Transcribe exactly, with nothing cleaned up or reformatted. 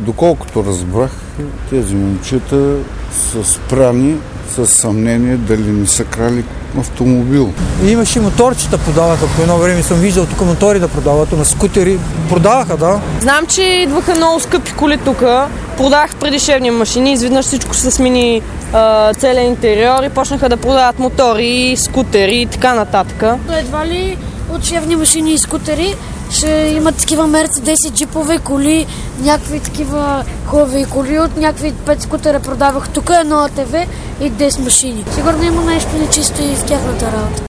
Доколкото разбрах, тези момчета са спрани с съмнение дали не са крали автомобил. Имаше моторчета продаваха, по едно време съм виждал тук мотори да продават, на скутери продаваха, да. Знам, че идваха много скъпи коли тук, продавах предишевни машини, изведнъж всичко се смени целият интериор и почнаха да продават мотори, скутери и така нататък. Едва ли от шевни машини и скутери ще имат такива мерцедеси, джипове коли, някакви такива хубави коли, от някакви пет скутера продавах тук, едно АТВ и десет машини. Сигурно има нещо нечисто и в тяхната работа.